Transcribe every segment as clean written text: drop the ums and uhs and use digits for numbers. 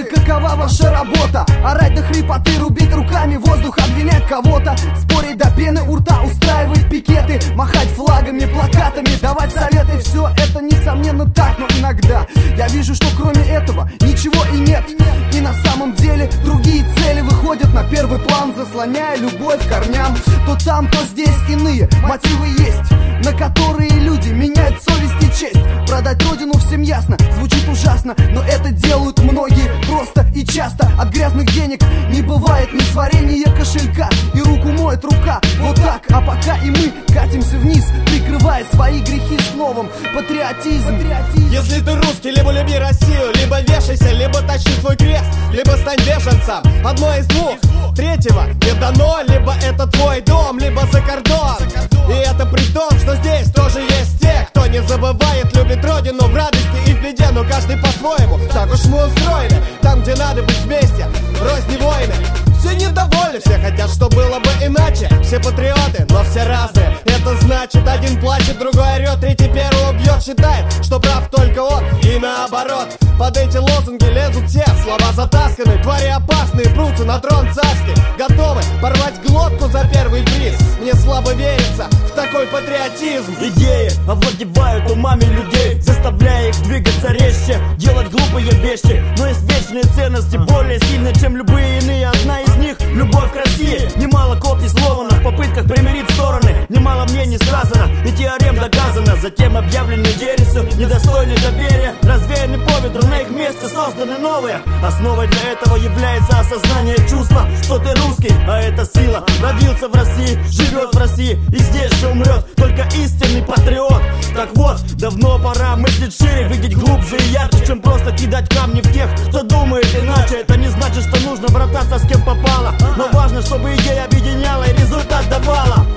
какова ваша работа? Орать до хрипоты, рубить руками воздух, обвинять кого-то, спорить до пены у рта, устраивать пикеты, махать флагами, плакатами, давать советы. Все это несомненно так, но иногда я вижу, что кроме этого ничего и нет. И на самом деле другие цели выходят на первый план, заслоняя любовь к корням. То там, то здесь иные мотивы есть, на которые люди меняют совесть и честь. Продать родину всем ясно, звучит ужасно, но это делают многие просто и часто. От грязных денег не бывает ни сварения кошелька, и руку моет рука. Вот так, а пока и мы катимся вниз, прикрывая свои грехи словом патриотизм. Если ты русский, либо люби Россию, либо вешайся, либо тащи свой крест, либо стань беженцем. Одно из двух, третьего не дано. Либо это твой дом, либо за кордон. И это при том, что здесь тоже есть те, кто не забывает, любит родину в радости и в беде. Но каждый по-своему, так уж мы устроены. Там, где надо быть вместе, рознь войны. Все недовольны, все хотят, что было бы иначе. Все патриоты, но все разные. Это значит, один плачет, другой орет, третий первого бьет. Считает, что прав только он, и наоборот. Под эти лозунги лезут все, слова затасканы. Твари опасные, прутся на трон царский, готовы порвать глотку за первый приз. Мне слабо верится в такой патриотизм. Идеи овладевают умами людей, заставляя их двигаться резче, делать глупые вещи. Но есть вечные ценности, более сильные, чем любые иные. Одна из них — любовь к России. Немало копий сломано в попытках примирить стороны, немало мнений сказано и теорем доказано. Затем объявлены ересью, недостойны доверия, развеяны по ветру, на их месте созданы новые. Основой для этого является осознание чувства, что ты русский, а это сила. Родился в России, живет в России и здесь же умрет только истинный патриот. Так вот, давно пора мыслить шире, видеть глубже и ярче, чем просто кидать камни в тех, кто думает иначе. Это не значит, что нужно брататься с кем попало, но важно, чтобы идея объединяла и результат давала.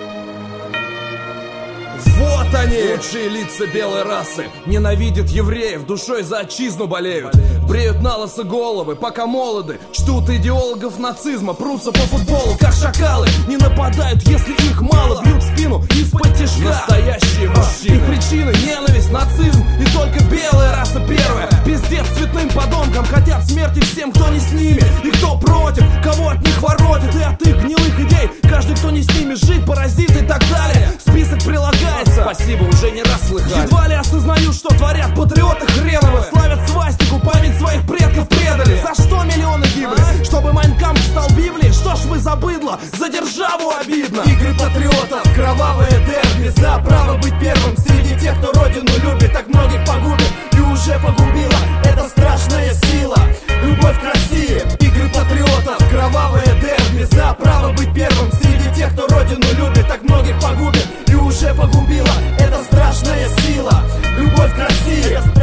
Вот они, лучшие лица белой расы. Ненавидят евреев, душой за отчизну болеют. Бреют на лысо головы, пока молоды. Чтут идеологов нацизма, прутся по футболу, как шакалы. Не нападают, если их мало, бьют в спину из-под тишка. Настоящие мужчины. Их причины — ненависть, нацизм, и только белая раса первая. Пиздец цветным подонкам, хотят смерти всем, кто не с ними. И кто против, кого от них воротит. И от их гнилых идей каждый, кто не с ними, жить, паразит и так далее. Список прилагается. Спасибо, уже не раз слыхали. Едва ли осознают, что творят патриоты хреновы. Славят свастику, память своих предков предали. За что миллионы гибли? Чтобы Майн Кампф стал Библией? Что ж вы за быдло? За державу обидно. Игры патриотов, кровавое дерби, за право быть первым среди тех, кто родину любит, так многих погубит и уже погубила эта страшная сила. Любовь к России. Игры патриотов, кровавое дерби, за право быть первым среди тех, кто родину любит, так многих погубит и уже погубила эта страшная сила. Любовь к России.